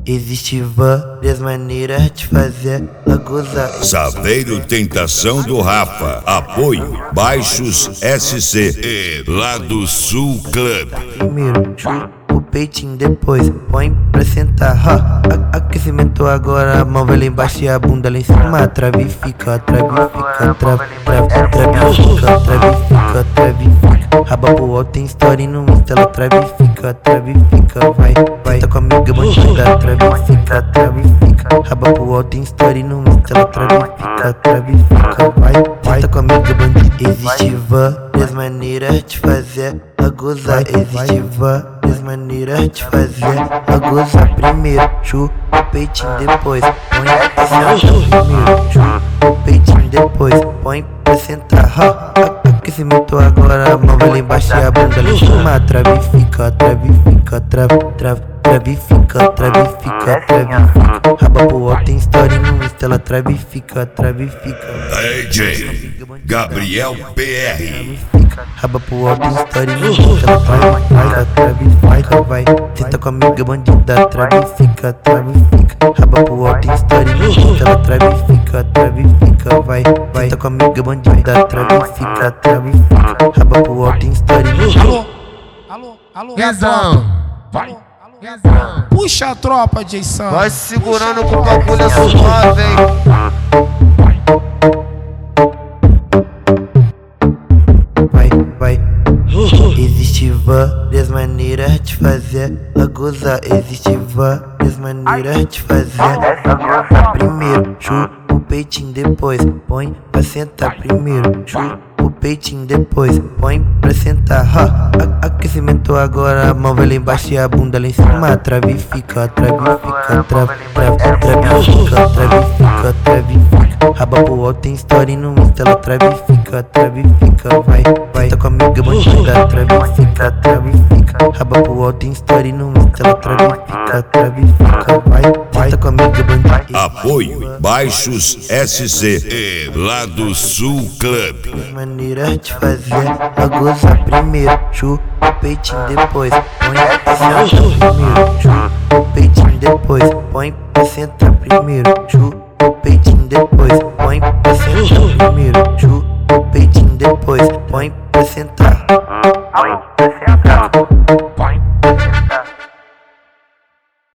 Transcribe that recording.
Existe várias maneiras de fazer a gozar. Saveiro Tentação do Rafa. Apoio Baixos SC lá do Sul Club. Primeiro chupa o peitinho, depois põe pra sentar. Aquecimento agora, a mão vai lá embaixo e a bunda lá em cima. Trave e fica, trave e fica, trave e fica, trave e fica, trave e fica. Raba pro alto, tem story no Insta, ela trave e fica, trave e fica. Vai, tá com a amiga bandida, trave e fica, trave e fica. Raba pro alto, tem story no Insta, ela trave e fica, trave e fica. Vai, tá com a amiga bandida. Existe várias maneiras de fazer a gozar. Existe várias maneiras de fazer a gozar. Primeiro chupa o peitinho, depois põe pra sentar. Primeiro chupa o peitinho, depois põe pra sentar. Aquecimento agora, a mão vai lá embaixo e a bunda lá em cima. Trave e fica, trave e fica, trave e fica, trave e fica, trave e fica. Raba pro alto, tem story no Insta, ela trave e fica, trave e fica. DJ Gabriel PR. Raba pro alto, tem story no Insta, ela trave e fica, vai. Senta com a amiga bandida, trave e fica, trave e fica. Raba pro alto, tem story no Insta, ela trave e fica, trave e fica, vai. Senta com a amiga bandida, trave e fica, trave e fica. Raba pro alto, tem story no Insta. Alô, Guizão, vai. puxa a tropa, Jason. Vai segurando com o bagulho suave, hein. Vai. Existe várias maneiras de fazer a gozar. Existe várias maneiras de fazer a gozar. Primeiro chupa o peitinho, depois põe pra sentar. Primeiro chupa o peitinho, depois põe pra sentar. Aquecimento agora, a mão vai lá embaixo e a bunda lá em cima. Trave e fica, trave e fica, trave e fica, trave e fica, trave e fica. Raba pro alto, tem story no Insta, ela trave e fica, trave e fica. Vai, tá com a amiga bandida, trave e fica, trave e fica. Raba pro alto, tem story no Insta, ela trave e fica, trave e fica. Vai, tá com a amiga bandida. Apoio Baixos SC lá do Sul Club. Maneiras de fazer a gozar. Primeiro chupa o peitinho, depois põe pra sentar. Primeiro chupa o peitinho, depois põe pra sentar. Primeiro chupa